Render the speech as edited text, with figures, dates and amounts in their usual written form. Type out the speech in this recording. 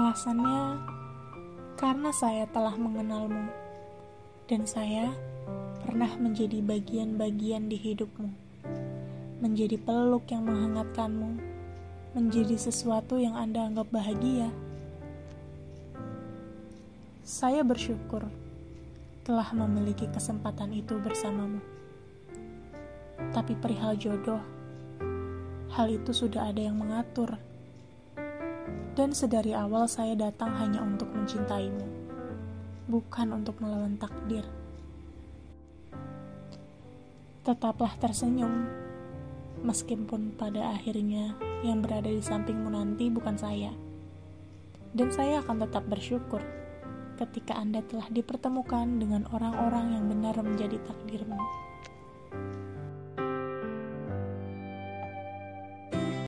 Alasannya, karena saya telah mengenalmu, dan saya pernah menjadi bagian-bagian di hidupmu, menjadi peluk yang menghangatkanmu, menjadi sesuatu yang Anda anggap bahagia. Saya bersyukur telah memiliki kesempatan itu bersamamu. Tapi perihal jodoh, hal itu sudah ada yang mengatur. Dan sedari awal saya datang hanya untuk mencintaimu, bukan untuk melawan takdir. Tetaplah tersenyum, meskipun pada akhirnya yang berada di sampingmu nanti bukan saya. Dan saya akan tetap bersyukur ketika Anda telah dipertemukan dengan orang-orang yang benar menjadi takdirmu.